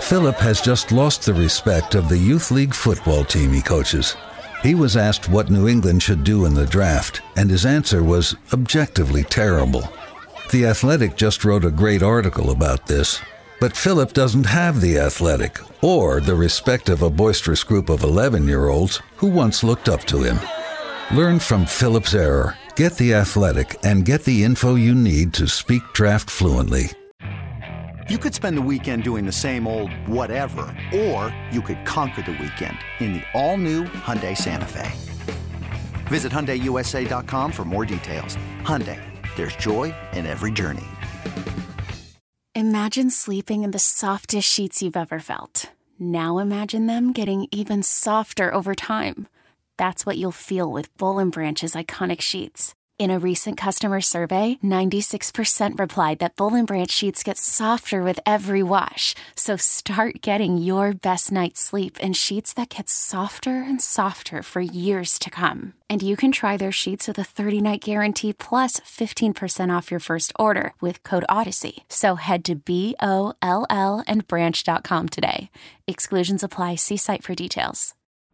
Philip has just lost the respect of the youth league football team he coaches. He was asked what New England should do in the draft, and his answer was objectively terrible. The Athletic just wrote a great article about this, but Philip doesn't have the Athletic or the respect of a boisterous group of 11-year-olds who once looked up to him. Learn from Philip's error, get the Athletic, and get the info you need to speak draft fluently. You could spend the weekend doing the same old whatever, or you could conquer the weekend in the all-new Hyundai Santa Fe. Visit HyundaiUSA.com for more details. Hyundai, there's joy in every journey. Imagine sleeping in the softest sheets you've ever felt. Now imagine them getting even softer over time. That's what you'll feel with Boll & Branch's iconic sheets. In a recent customer survey, 96% replied that Boll & Branch sheets get softer with every wash. So start getting your best night's sleep in sheets that get softer and softer for years to come. And you can try their sheets with a 30-night guarantee plus 15% off your first order with code Odyssey. So head to BOLL and branch.com today. Exclusions apply. See site for details.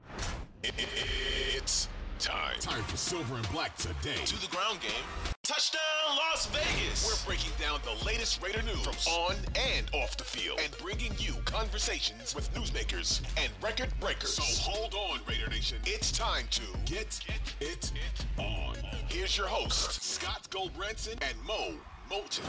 It's time for Silver and Black today. To the ground game. Touchdown Las Vegas. We're breaking down the latest Raider news from on and off the field and bringing you conversations with newsmakers and record breakers. So hold on, Raider Nation. It's time to get it on. Here's your hosts, Scott Goldbranson and Mo Moulton.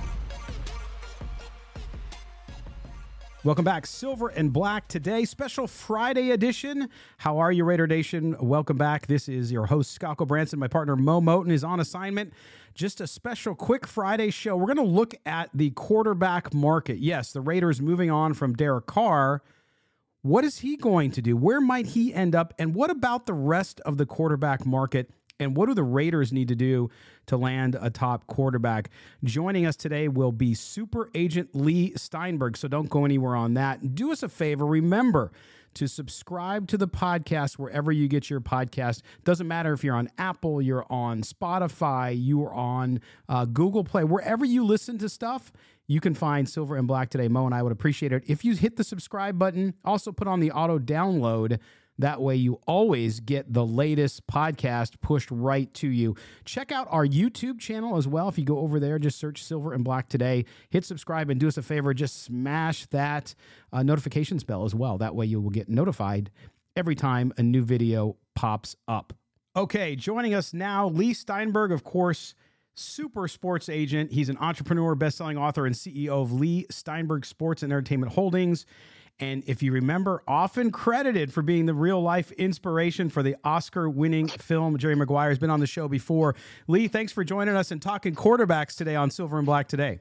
Welcome back. Silver and Black today, special Friday edition. How are you, Raider Nation? Welcome back. This is your host, Scott Branson. My partner, Mo Moulton, is on assignment. Just a special quick Friday show. We're going to look at the quarterback market. Yes, the Raiders moving on from Derek Carr. What is he going to do? Where might he end up? And what about the rest of the quarterback market? And what do the Raiders need to do to land a top quarterback? Joining us today will be super agent Leigh Steinberg, so don't go anywhere on that. Do us a favor. Remember to subscribe to the podcast wherever you get your podcast. Doesn't matter if you're on Apple, you're on Spotify, you're on Google Play. Wherever you listen to stuff, you can find Silver and Black today. Mo and I would appreciate it if you hit the subscribe button. Also put on the auto download. That way you always get the latest podcast pushed right to you. Check out our YouTube channel as well. If you go over there, just search Silver and Black today. Hit subscribe and do us a favor. Just smash that notifications bell as well. That way you will get notified every time a new video pops up. Okay, joining us now, Leigh Steinberg, of course, super sports agent. He's an entrepreneur, best-selling author, and CEO of Leigh Steinberg Sports and Entertainment Holdings. And if you remember, often credited for being the real-life inspiration for the Oscar-winning film. Jerry Maguire has been on the show before. Leigh, thanks for joining us and talking quarterbacks today on Silver and Black today.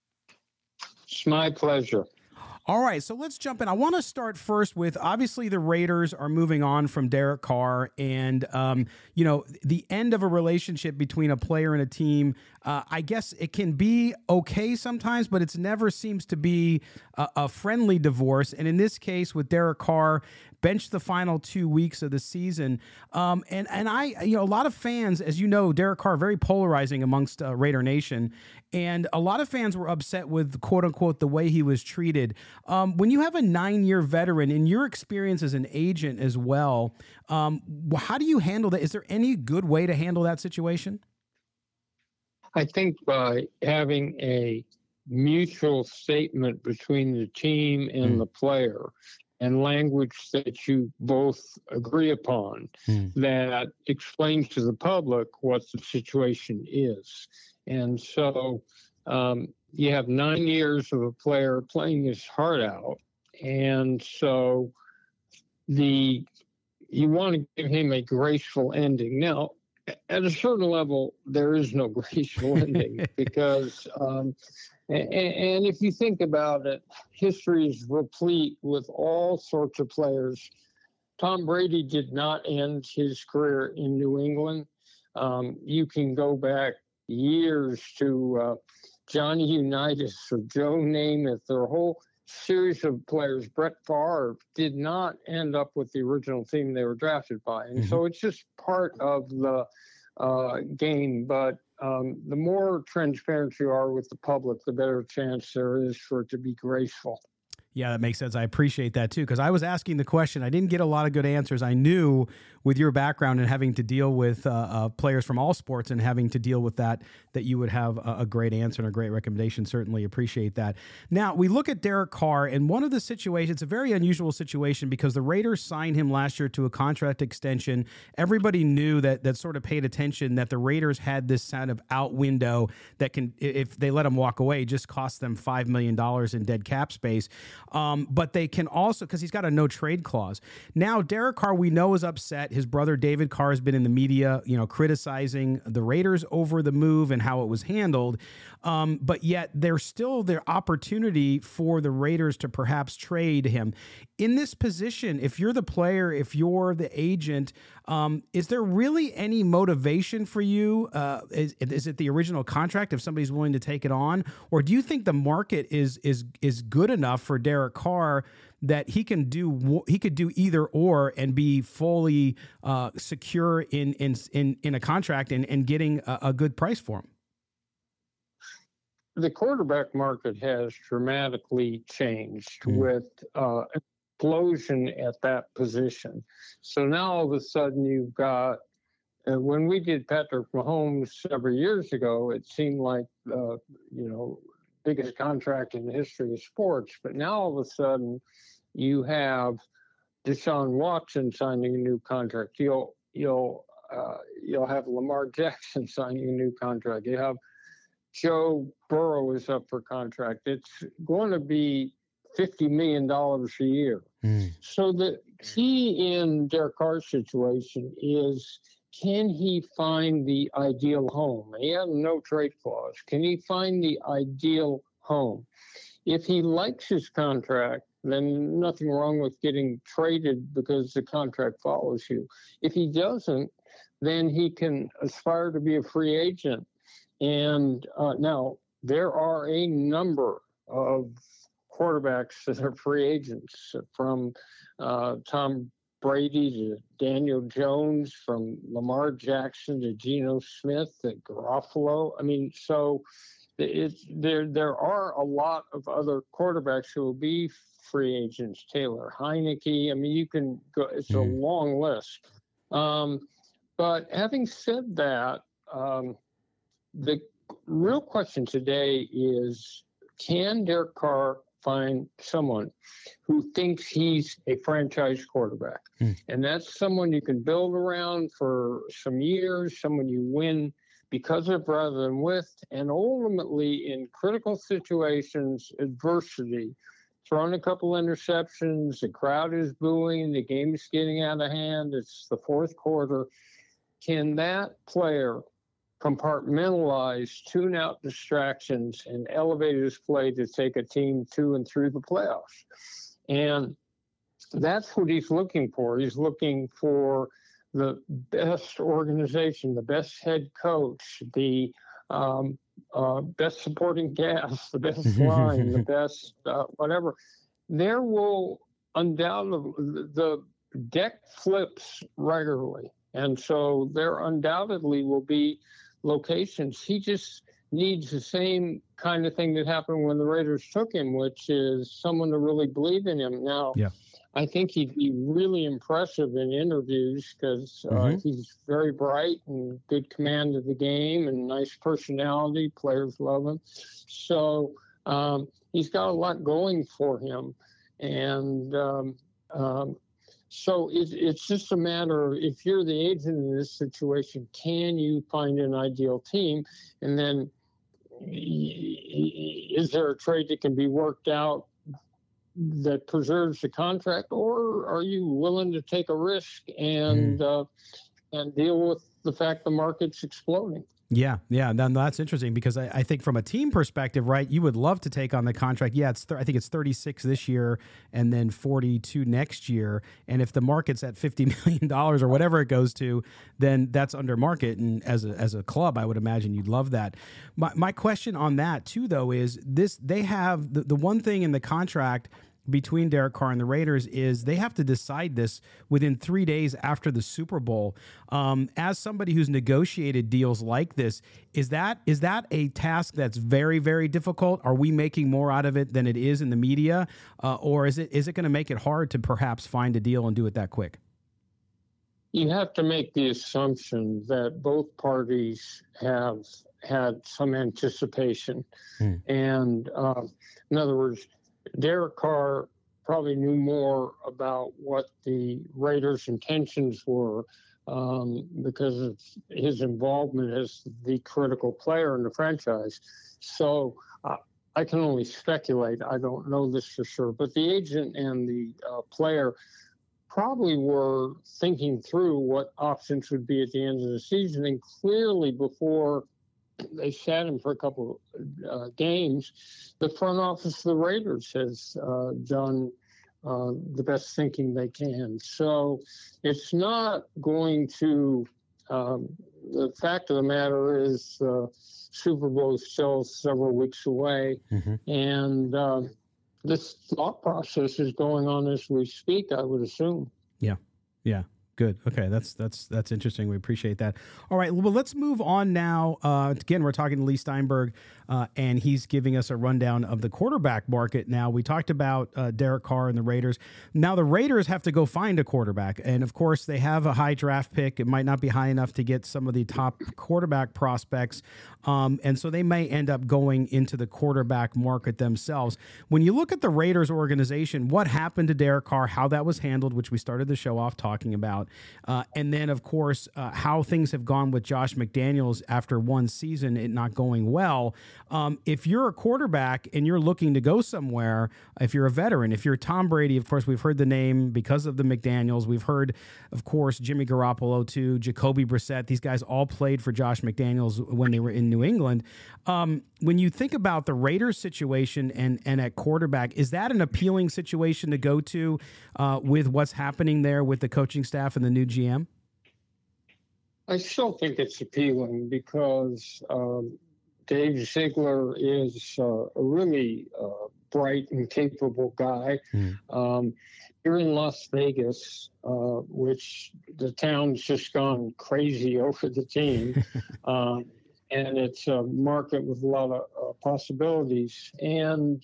It's my pleasure. All right, so let's jump in. I want to start first with, obviously, the Raiders are moving on from Derek Carr, and, the end of a relationship between a player and a team, I guess it can be okay sometimes, but it's never seems to be a friendly divorce. And in this case, with Derek Carr, benched the final 2 weeks of the season. And a lot of fans, as you know, Derek Carr, very polarizing amongst Raider Nation. And a lot of fans were upset with, quote unquote, the way he was treated. When you have a 9-year veteran, in your experience as an agent as well, how do you handle that? Is there any good way to handle that situation? I think by having a mutual statement between the team and the player, and language that you both agree upon that explains to the public what the situation is. And so you have 9 years of a player playing his heart out. And so you want to give him a graceful ending. Now, at a certain level, there is no graceful ending because and if you think about it, history is replete with all sorts of players. Tom Brady did not end his career in New England. You can go back years to Johnny Unitas or Joe Namath, or a whole series of players. Brett Favre did not end up with the original team they were drafted by. And so it's just part of the game. But the more transparent you are with the public, the better chance there is for it to be graceful. Yeah, that makes sense. I appreciate that too, because I was asking the question. I didn't get a lot of good answers. I knew with your background and having to deal with players from all sports and having to deal with that you would have a great answer and a great recommendation. Certainly appreciate that. Now, we look at Derek Carr, and one of the situations, it's a very unusual situation because the Raiders signed him last year to a contract extension. Everybody knew that sort of paid attention that the Raiders had this kind of out window that can, if they let him walk away, just cost them $5 million in dead cap space. But they can also, because he's got a no trade clause. Now, Derek Carr, we know, is upset. His brother David Carr has been in the media, criticizing the Raiders over the move and how it was handled. But yet there's still the opportunity for the Raiders to perhaps trade him. In this position, if you're the player, if you're the agent, is there really any motivation for you? Is it the original contract if somebody's willing to take it on? Or do you think the market is good enough for Derek Carr that he could do either or and be fully secure in a contract and getting a good price for him? The quarterback market has dramatically changed with explosion at that position. So now all of a sudden you've got, when we did Patrick Mahomes several years ago, it seemed like, biggest contract in the history of sports. But now all of a sudden you have Deshaun Watson signing a new contract. You'll have Lamar Jackson signing a new contract. You have Joe Burrow is up for contract. It's going to be $50 million a year. So the key in Derek Carr's situation is, can he find the ideal home? He has no trade clause. Can he find the ideal home? If he likes his contract, then nothing wrong with getting traded because the contract follows you. If he doesn't, then he can aspire to be a free agent. And now there are a number of quarterbacks that are free agents, from Tom Brady to Daniel Jones, from Lamar Jackson to Geno Smith to Garoppolo. I mean, so there are a lot of other quarterbacks who will be free agents. Taylor Heineke. I mean, you can go. It's a long list. But having said that, the real question today is, can Derek Carr find someone who thinks he's a franchise quarterback? And that's someone you can build around for some years, someone you win because of rather than with, and ultimately in critical situations, adversity, throwing a couple interceptions, the crowd is booing, the game's getting out of hand, it's the fourth quarter. Can that player compartmentalize, tune out distractions, and elevate his play to take a team to and through the playoffs? And that's what he's looking for. He's looking for the best organization, the best head coach, the best supporting cast, the best line, the best whatever. There will undoubtedly, the deck flips regularly. And so there undoubtedly will be locations. He just needs the same kind of thing that happened when the Raiders took him, which is someone to really believe in him. Now, I think he'd be really impressive in interviews because he's very bright and good command of the game and nice personality. Players love him. So he's got a lot going for him. And so it's just a matter of, if you're the agent in this situation, can you find an ideal team? And then is there a trade that can be worked out that preserves the contract, or are you willing to take a risk and deal with the fact the market's exploding? Yeah. No, that's interesting because I think from a team perspective, right, you would love to take on the contract. Yeah, I think it's 36 this year and then 42 next year. And if the market's at $50 million or whatever it goes to, then that's under market. And as a club, I would imagine you'd love that. My question on that too, though, is this: they have the one thing in the contract between Derek Carr and the Raiders is they have to decide this within 3 days after the Super Bowl. As somebody who's negotiated deals like this, is that a task that's very, very difficult? Are we making more out of it than it is in the media? Or is it going to make it hard to perhaps find a deal and do it that quick? You have to make the assumption that both parties have had some anticipation. And in other words, Derek Carr probably knew more about what the Raiders' intentions were because of his involvement as the critical player in the franchise. So I can only speculate. I don't know this for sure. But the agent and the player probably were thinking through what options would be at the end of the season. And clearly before they sat him for a couple of games, the front office of the Raiders has done the best thinking they can. So it's not going to, the fact of the matter is Super Bowl is still several weeks away. And this thought process is going on as we speak, I would assume. Yeah. Good. Okay, that's interesting. We appreciate that. All right, well, let's move on now. Again, we're talking to Lee Steinberg, and he's giving us a rundown of the quarterback market. Now, we talked about Derek Carr and the Raiders. Now, the Raiders have to go find a quarterback, and of course, they have a high draft pick. It might not be high enough to get some of the top quarterback prospects, and so they may end up going into the quarterback market themselves. When you look at the Raiders organization, what happened to Derek Carr, how that was handled, which we started the show off talking about, and then, of course, how things have gone with Josh McDaniels after one season, it not going well. If you're a quarterback and you're looking to go somewhere, if you're a veteran, if you're Tom Brady, of course, we've heard the name because of the McDaniels. We've heard, of course, Jimmy Garoppolo too, Jacoby Brissett. These guys all played for Josh McDaniels when they were in New England. When you think about the Raiders situation and at quarterback, is that an appealing situation to go to with what's happening there with the coaching staff and the new GM? I still think it's appealing because Dave Ziegler is a really bright and capable guy. Here in Las Vegas, which the town's just gone crazy over the team, and it's a market with a lot of possibilities. And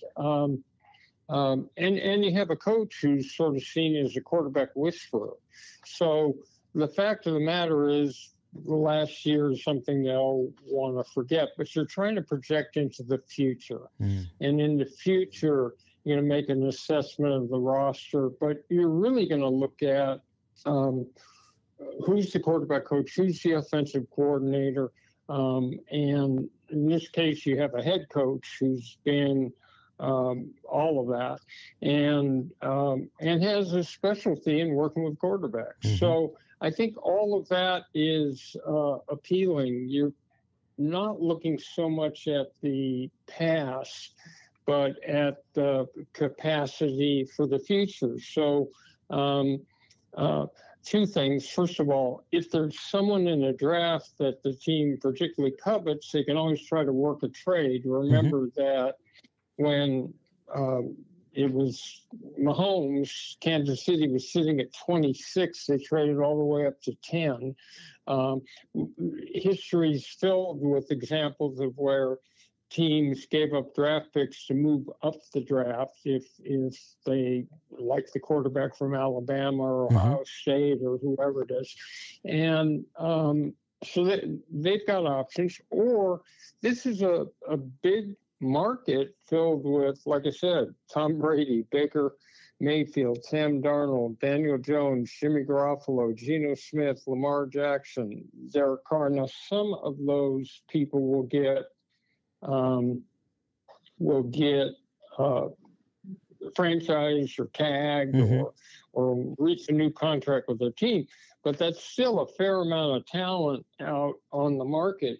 you have a coach who's sort of seen as a quarterback whisperer. So the fact of the matter is, the last year is something they'll want to forget, but you're trying to project into the future. And in the future, you're going to make an assessment of the roster, but you're really going to look at who's the quarterback coach, who's the offensive coordinator. And in this case, you have a head coach who's been all of that and has a specialty in working with quarterbacks. So I think all of that is appealing. You're not looking so much at the past, but at the capacity for the future. So two things. First of all, if there's someone in the draft that the team particularly covets, they can always try to work a trade. Remember that when it was Mahomes, Kansas City was sitting at 26. They traded all the way up to 10. History's filled with examples of where teams gave up draft picks to move up the draft if they like the quarterback from Alabama or Ohio State or whoever it is. And so they've got options. Or this is a big market filled with, like I said, Tom Brady, Baker Mayfield, Sam Darnold, Daniel Jones, Jimmy Garoppolo, Geno Smith, Lamar Jackson, Derek Carr. Now, some of those people will get franchised or tagged or reach a new contract with their team, but that's still a fair amount of talent out on the market,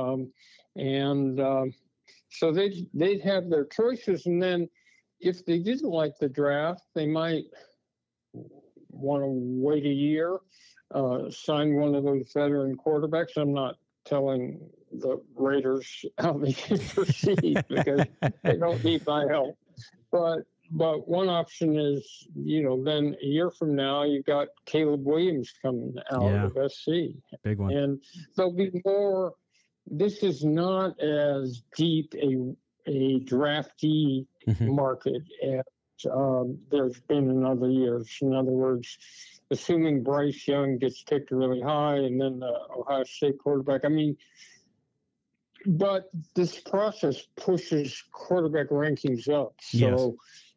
so they'd have their choices. And then if they didn't like the draft, they might want to wait a year, sign one of those veteran quarterbacks. I'm not telling the Raiders how they can proceed because they don't need my help. But but one option is, then a year from now, you got Caleb Williams coming out of SC. Big one. And there'll be more. This is not as deep a draftee market as there's been in other years. In other words, assuming Bryce Young gets picked really high and then the Ohio State quarterback. But this process pushes quarterback rankings up. So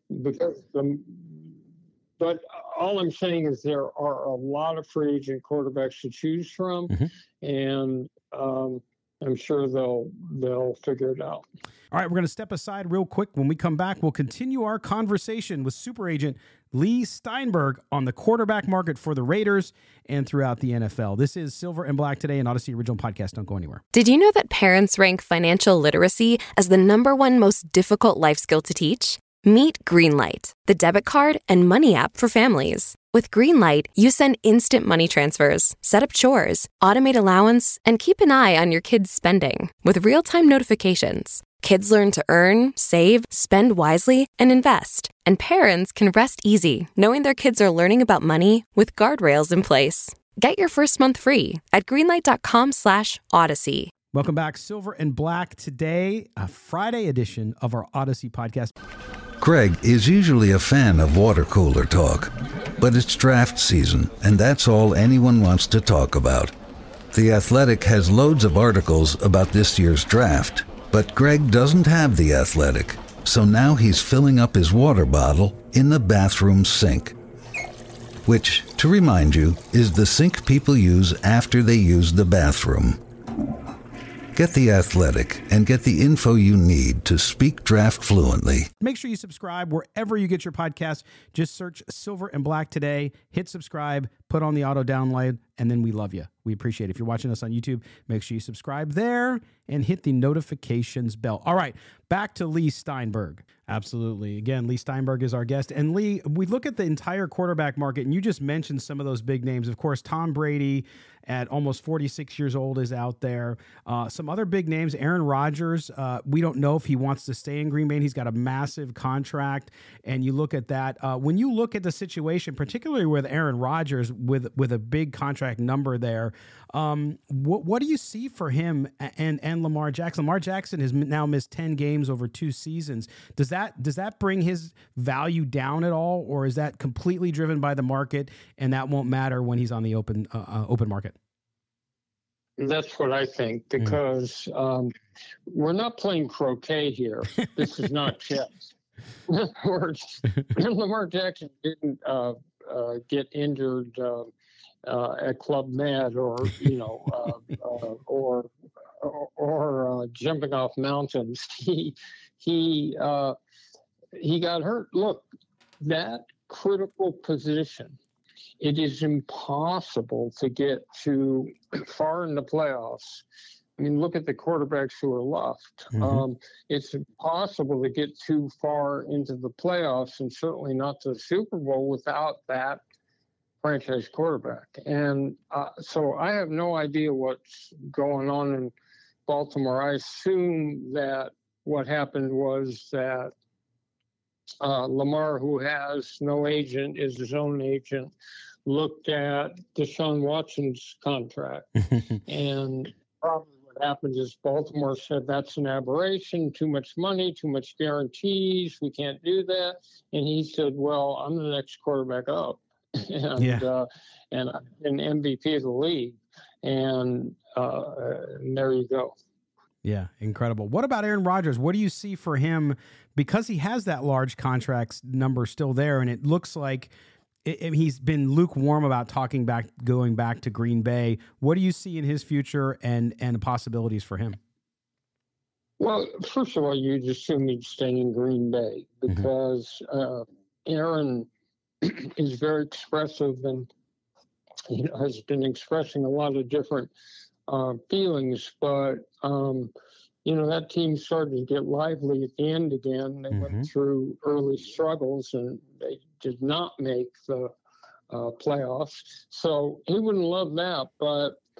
but all I'm saying is there are a lot of free agent quarterbacks to choose from, and I'm sure they'll figure it out. All right, we're going to step aside real quick. When we come back, we'll continue our conversation with super agent Leigh Steinberg on the quarterback market for the Raiders and throughout the NFL. This is Silver and Black Today, an Odyssey original podcast. Don't go anywhere. Did you know that parents rank financial literacy as the #1 most difficult life skill to teach? Meet Greenlight, the debit card and money app for families. With Greenlight, you send instant money transfers, set up chores, automate allowance, and keep an eye on your kids' spending with real-time notifications. Kids learn to earn, save, spend wisely, and invest. And parents can rest easy knowing their kids are learning about money with guardrails in place. Get your first month free at greenlight.com/Odyssey. Welcome back. Silver and Black Today, a Friday edition of our Odyssey podcast. Greg is usually a fan of water cooler talk, but it's draft season, and that's all anyone wants to talk about. The Athletic has loads of articles about this year's draft, but Greg doesn't have The Athletic, so now he's filling up his water bottle in the bathroom sink, which, to remind you, is the sink people use after they use the bathroom. Get The Athletic and get the info you need to speak draft fluently. Make sure you subscribe wherever you get your podcast. Just search Silver and Black Today, hit subscribe, put on the auto download, and then we love you. We appreciate it. If you're watching us on YouTube, make sure you subscribe there and hit the notifications bell. All right, back to Leigh Steinberg. Absolutely. Again, Leigh Steinberg is our guest. And Leigh, we look at the entire quarterback market, and you just mentioned some of those big names. Of course, Tom Brady at almost 46 years old is out there. Some other big names, Aaron Rodgers. We don't know if he wants to stay in Green Bay. He's got a massive contract. And you look at that. When you look at the situation, particularly with Aaron Rodgers with a big contract number there, what do you see for him and Lamar Jackson? Lamar Jackson has now missed 10 games over 2 seasons. Does that bring his value down at all, or is that completely driven by the market and that won't matter when he's on the open market? That's what I think, because we're not playing croquet here. This is not chess. In other words, Lamar Jackson didn't get injured at Club Med or jumping off mountains. He got hurt. Look, that critical position, it is impossible to get too far in the playoffs. I mean, look at the quarterbacks who are left. It's impossible to get too far into the playoffs, and certainly not to the Super Bowl, without that franchise quarterback. And so I have no idea what's going on in Baltimore. I assume that what happened was that Lamar, who has no agent, is his own agent, looked at Deshaun Watson's contract. And probably what happened is Baltimore said, that's an aberration, too much money, too much guarantees, we can't do that. And he said, well, I'm the next quarterback up. And an MVP of the league. And there you go. Yeah, incredible. What about Aaron Rodgers? What do you see for him? Because he has that large contract number still there, and it looks like he's been lukewarm about going back to Green Bay. What do you see in his future and the possibilities for him? Well, first of all, you'd assume he'd stay in Green Bay because Aaron is very expressive and has been expressing a lot of different feelings, but that team started to get lively at the end again. They went through early struggles and they did not make the playoffs. So he wouldn't love that, but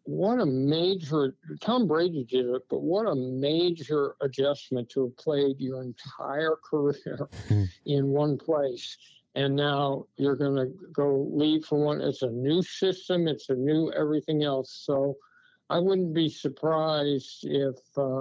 what a major, Tom Brady did it, but what a major adjustment to have played your entire career in one place. And now you're going to go leave for one. It's a new system. It's a new everything else. So I wouldn't be surprised if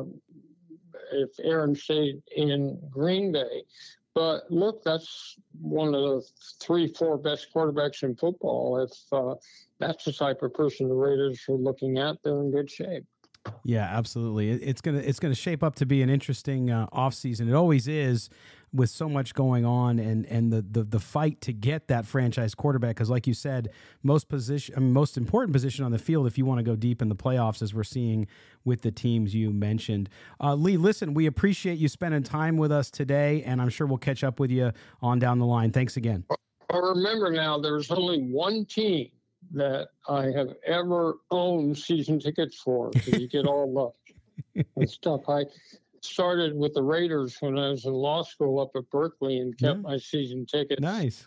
Aaron stayed in Green Bay. But look, that's one of the 3-4 best quarterbacks in football. If that's the type of person the Raiders are looking at, they're in good shape. Yeah, absolutely. It's gonna shape up to be an interesting offseason. It always is, with so much going on, and the fight to get that franchise quarterback. Because like you said, most important position on the field if you want to go deep in the playoffs, as we're seeing with the teams you mentioned. Lee, listen, we appreciate you spending time with us today, and I'm sure we'll catch up with you on down the line. Thanks again. Well, remember now, there's only one team that I have ever owned season tickets for. So you get all the stuff. I started with the Raiders when I was in law school up at Berkeley and kept my season tickets. Nice.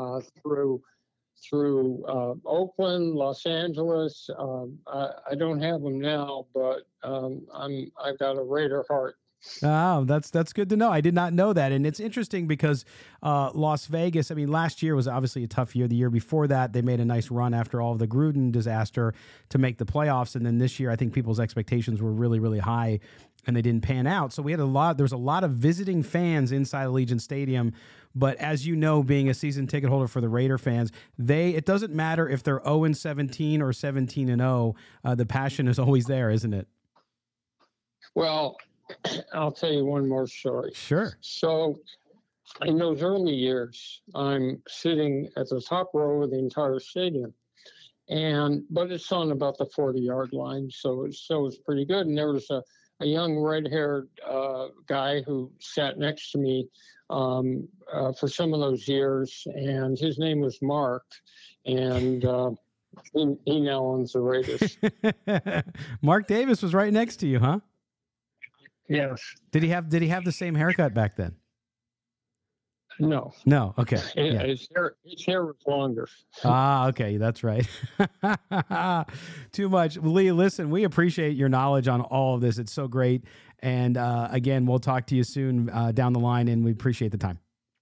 Through Oakland, Los Angeles. I don't have them now, but I've got a Raider heart. Oh, that's good to know. I did not know that. And it's interesting because Las Vegas, I mean, last year was obviously a tough year. The year before that, they made a nice run after all of the Gruden disaster to make the playoffs. And then this year, I think people's expectations were really, really high, and they didn't pan out. So there was a lot of visiting fans inside Allegiant Stadium. But as you know, being a season ticket holder for the Raider fans, it doesn't matter if they're 0-17 or 17-0. The passion is always there, isn't it? Well, I'll tell you one more story. Sure. So in those early years, I'm sitting at the top row of the entire stadium. But it's on about the 40-yard line, so it's pretty good. And there was a young red-haired guy who sat next to me for some of those years, and his name was Mark, and he now owns the Raiders. Mark Davis was right next to you, huh? Yes. Did he have the same haircut back then? No. Okay. His hair was longer. Okay. That's right. Too much. Lee, listen, we appreciate your knowledge on all of this. It's so great. And again, we'll talk to you soon down the line, and we appreciate the time.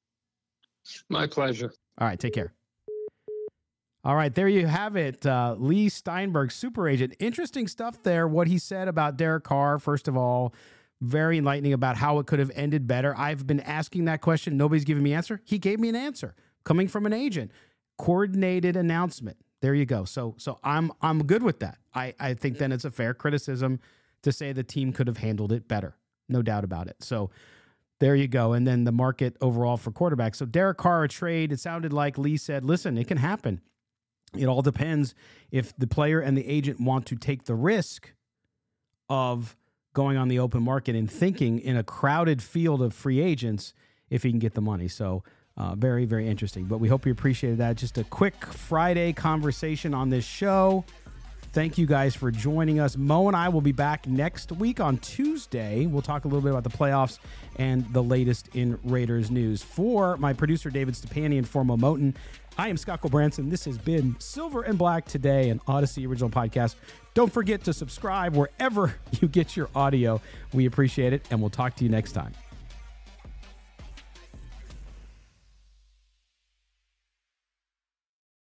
My pleasure. All right. Take care. All right. There you have it. Lee Steinberg, super agent. Interesting stuff there. What he said about Derek Carr, first of all, very enlightening about how it could have ended better. I've been asking that question. Nobody's giving me an answer. He gave me an answer coming from an agent. Coordinated announcement. There you go. So I'm good with that. I think then it's a fair criticism to say the team could have handled it better. No doubt about it. So there you go. And then the market overall for quarterbacks. So Derek Carr, a trade, it sounded like Lee said, listen, it can happen. It all depends if the player and the agent want to take the risk of going on the open market and thinking in a crowded field of free agents if he can get the money. So very, very interesting. But we hope you appreciated that. Just a quick Friday conversation on this show. Thank you guys for joining us. Mo and I will be back next week on Tuesday. We'll talk a little bit about the playoffs and the latest in Raiders news. For my producer, David Stepanian, and for Mo Moten, I am Scott Branson. This has been Silver and Black Today, an Odyssey original podcast. Don't forget to subscribe wherever you get your audio. We appreciate it, and we'll talk to you next time.